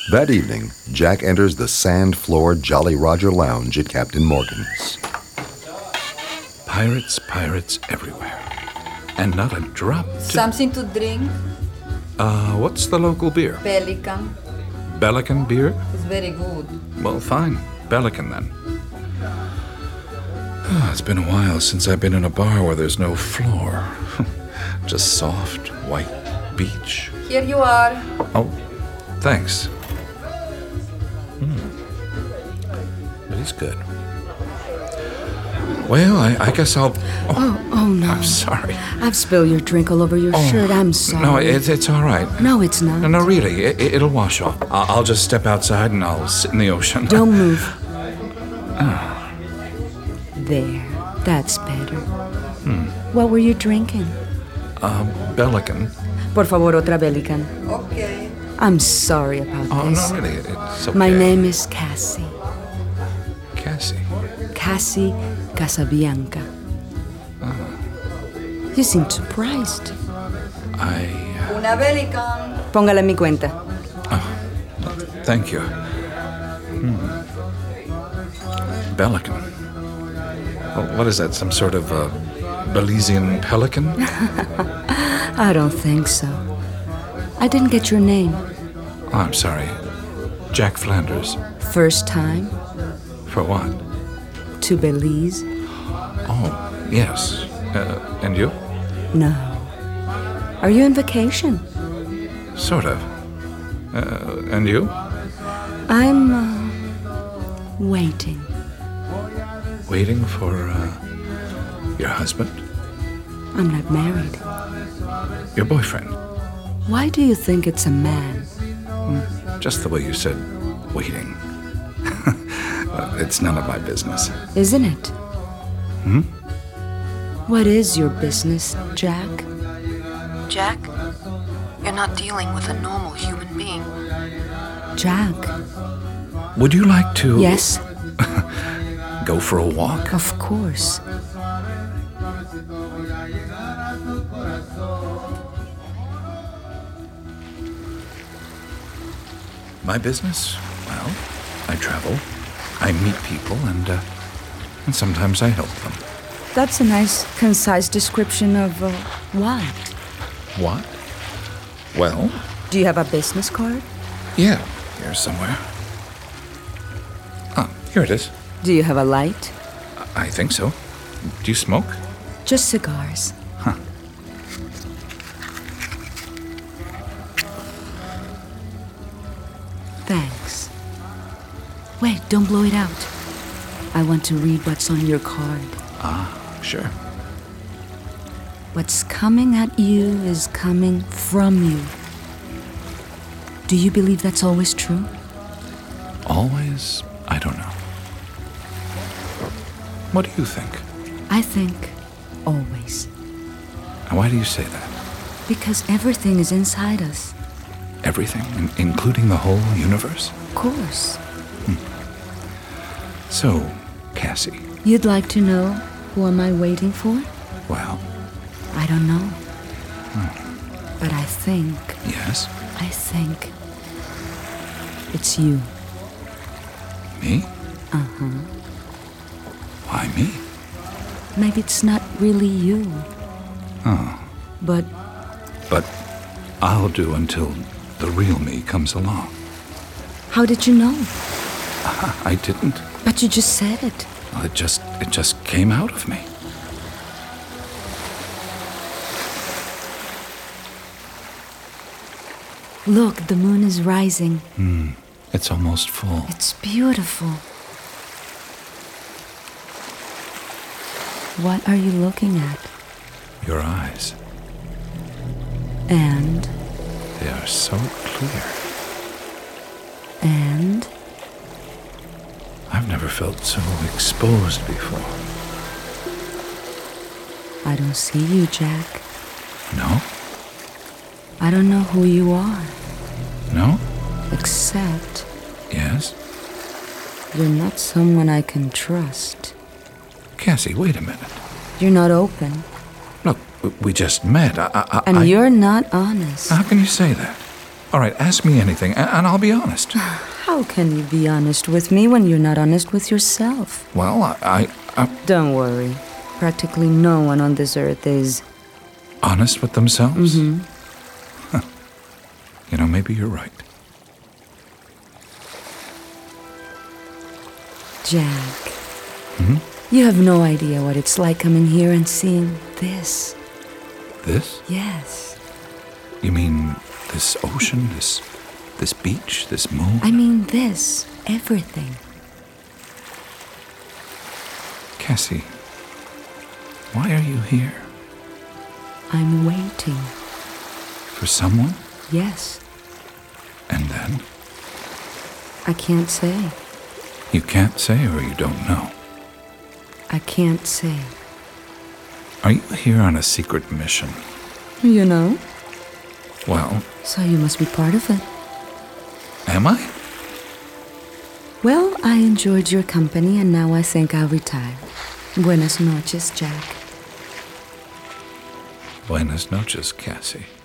That evening, Jack enters the sand-floored Jolly Roger Lounge at Captain Morgan's. Pirates everywhere. And not a drop to... Something to drink? What's the local beer? Pelican. Belican beer? It's very good. Well, fine. Belican, then. It's been a while since I've been in a bar where there's no floor. Just soft, white beach. Here you are. Oh, thanks. But he's good. Well, I guess I'll... Oh, no. I'm sorry. I've spilled your drink all over your shirt. I'm sorry. No, it's all right. No, it's not. No, really. It'll wash off. I'll just step outside and I'll sit in the ocean. Don't move. There. That's better. What were you drinking? Belican. Por favor, otra Belican. Okay. I'm sorry about Oh, this. no, really. It's okay. My name is Cassie. Cassie. Cassie Casabianca. You seem surprised. Una Pelican. Póngala en mi cuenta. Thank you. Belican. Well, what is that, some sort of Belizean pelican? I don't think so. I didn't get your name. Oh, I'm sorry. Jack Flanders. First time For what? to Belize? Oh, yes. And you? No. Are you on vacation? Sort of. And you? I'm waiting. Waiting for your husband? I'm not married. Your boyfriend? Why do you think it's a man? Just the way you said waiting. It's none of my business. Isn't it? What is your business, Jack? Jack, you're not dealing with a normal human being. Jack? Would you like to... Yes, Go for a walk? of course. My business? Well, I travel. I meet people and sometimes I help them. That's a nice, concise description of what? What? Well, Do you have a business card? yeah, here somewhere. Ah, here it is. Do you have a light? I think so. Do you smoke? Just cigars. Thanks. Wait, don't blow it out. I want to read what's on your card. Sure. What's coming at you is coming from you. Do you believe that's always true? Always? I don't know. What do you think? I think always. Why do you say that? Because everything is inside us. Everything, including the whole universe? Of course. So, Cassie, You'd like to know who am I waiting for? well, I don't know. But I think yes, it's you. me? Why me? Maybe it's not really you. But But I'll do until the real me comes along. how did you know? I didn't. But you just said it. Well, it just came out of me. Look, the moon is rising. It's almost full. It's beautiful. What are you looking at? Your eyes, And, they are so clear. and, I've never felt so exposed before. I don't see you, Jack. No? I don't know who you are, No? except Yes? you're not someone I can trust. Cassie, wait a minute. You're not open, Look, we just met. and I- you're not honest. How can you say that? All right, ask me anything, and I'll be honest. How can you be honest with me when you're not honest with yourself? Well, I Don't worry. Practically no one on this earth is. honest with themselves? Huh. You know, maybe you're right. Jack. You have no idea what it's like coming here and seeing this. This? Yes. You mean this ocean, this beach, this moon? I mean this. Everything. Cassie, why are you here? I'm waiting. For someone? Yes. And then? I can't say. You can't say, or you don't know. I can't say. Are you here on a secret mission? You know? Well, So you must be part of it. am I? Well, I enjoyed your company and now I think I'll retire. Buenas noches, Jack. Buenas noches, Cassie.